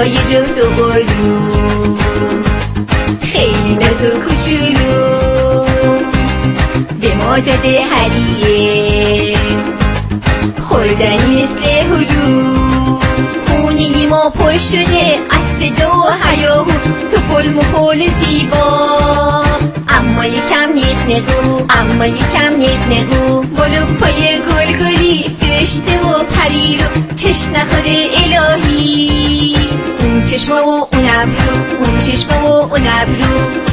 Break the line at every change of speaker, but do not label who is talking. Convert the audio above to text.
پای جفت و قلو، خیلی ناز و کوچولو به ما داده هدیه، خوردنی مثل هلو. خونه ما پر شده از صدا و هیاهو، تو پل مپل زیبا، اما یکم نقنقو، اما یکم نقنقو. بالا پای گلگلی فرشته و پریرو، چشم نخوره الهی، اون چشم و اون ابرو، اون چشم و اون ابرو.